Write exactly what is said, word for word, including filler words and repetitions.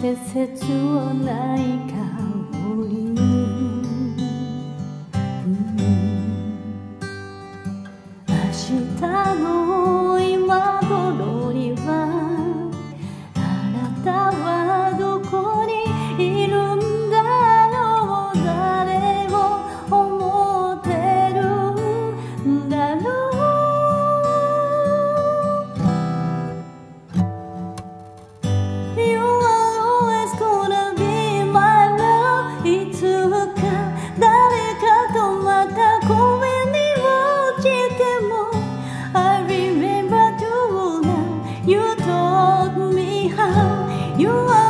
季節をない香り、うん、明日の今頃にはあなたはどこにいるんだろう、誰を思ってるんだろう。I remember too now. You taught me how you are.